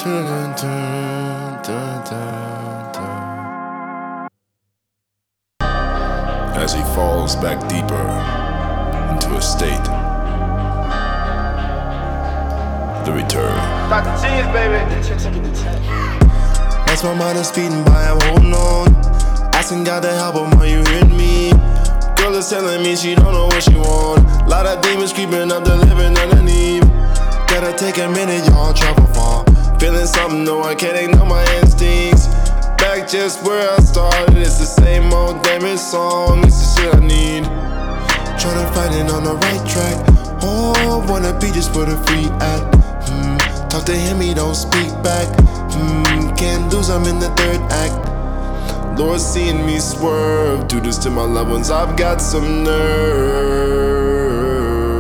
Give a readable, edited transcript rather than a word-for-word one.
Dun, dun, dun, dun, dun. As he falls back deeper into a state, the return. Dr. Cheese, baby. As my mind is speeding by, I'm holding on, asking God to help him. Are you hearing me? Girl is telling me she don't know what she want. Lot of demons creeping up the living underneath. Gotta take a minute, y'all, travel far. Feeling something, no, I can't ignore my instincts. Back just where I started, it's the same old damn song. It's the shit I need. Tryna find it on the right track. Oh, wanna be just where the free at. Talk to him, he don't speak back. Can't lose, I'm in the third act. Lord, seeing me swerve, do this to my loved ones, I've got some nerve.